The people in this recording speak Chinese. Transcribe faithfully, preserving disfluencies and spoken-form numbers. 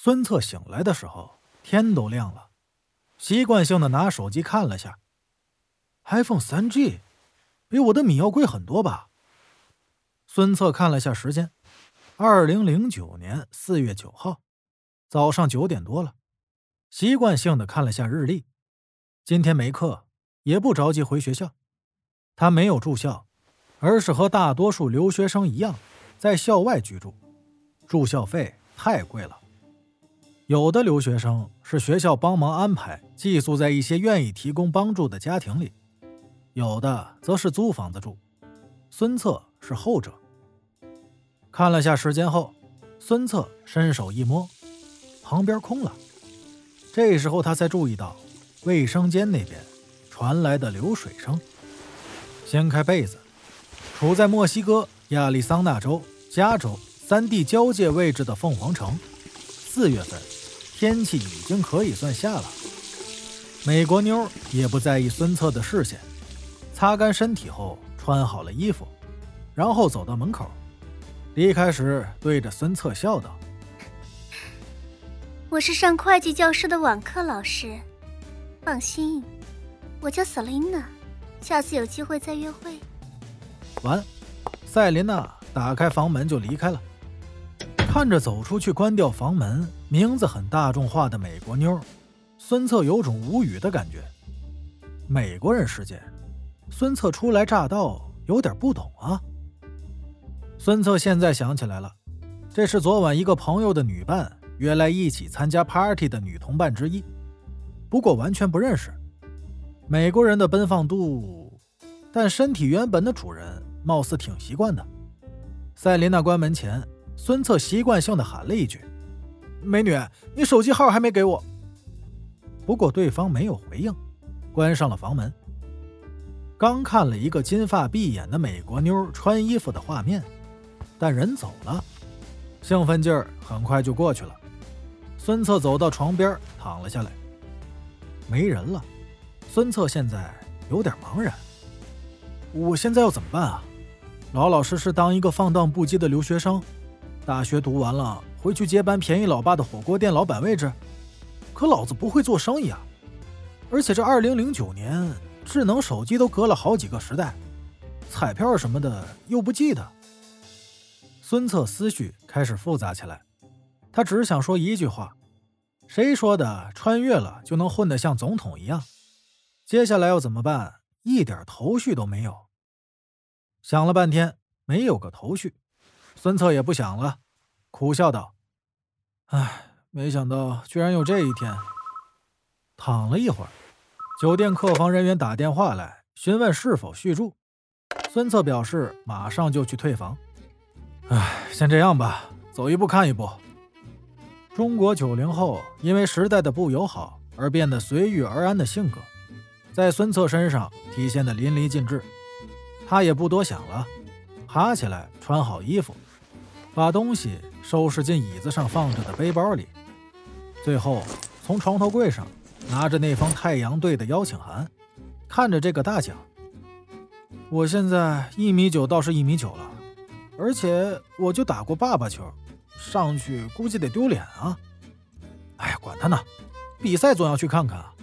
孙策醒来的时候，天都亮了，习惯性的拿手机看了下 ，iPhone 三 G， 比我的米要贵很多吧？孙策看了下时间，二零零九年四月九号，早上九点多了，习惯性的看了下日历，今天没课，也不着急回学校。他没有住校，而是和大多数留学生一样，在校外居住，住校费太贵了。有的留学生是学校帮忙安排寄宿在一些愿意提供帮助的家庭里，有的则是租房子住，孙策是后者。看了下时间后，孙策伸手一摸，旁边空了。这时候他才注意到卫生间那边传来的流水声。掀开被子，处在墨西哥、亚利桑那州、加州三地交界位置的凤凰城，四月份天气已经可以算夏了。美国妞也不在意孙策的视线，擦干身体后穿好了衣服，然后走到门口，离开时对着孙策笑道： 我是上会计教师的网课老师，放心，我叫瑟琳娜，下次有机会再约会。 完，赛琳娜打开房门就离开了。看着走出去关掉房门，名字很大众化的美国妞，孙策有种无语的感觉。美国人世界，孙策初来乍到，有点不懂啊。孙策现在想起来了，这是昨晚一个朋友的女伴约来一起参加 party 的女同伴之一，不过完全不认识。美国人的奔放度，但身体原本的主人貌似挺习惯的。赛琳娜关门前，孙策习惯性的喊了一句：美女，你手机号还没给我。不过对方没有回应，关上了房门。刚看了一个金发碧眼的美国妞穿衣服的画面，但人走了，兴奋劲儿很快就过去了。孙策走到床边躺了下来，没人了。孙策现在有点茫然，我现在要怎么办啊？老老实实当一个放荡不羁的留学生，大学读完了回去接班便宜老爸的火锅店老板位置？可老子不会做生意啊！而且这二零零九年智能手机都隔了好几个时代，彩票什么的又不记得。孙策思绪开始复杂起来，他只想说一句话：谁说的穿越了就能混得像总统一样？接下来要怎么办？一点头绪都没有。想了半天，没有个头绪，孙策也不想了，苦笑道：唉，没想到居然有这一天。躺了一会儿，酒店客房人员打电话来询问是否续住，孙策表示马上就去退房。唉，先这样吧，走一步看一步。中国九零后因为时代的不友好而变得随遇而安的性格，在孙策身上体现得淋漓尽致。他也不多想了，爬起来穿好衣服，把东西收拾进椅子上放着的背包里，最后从床头柜上拿着那封太阳队的邀请函，看着这个大奖。我现在一米九倒是一米九了，而且我就打过爸爸球，上去估计得丢脸啊。哎呀，管他呢，比赛总要去看看啊。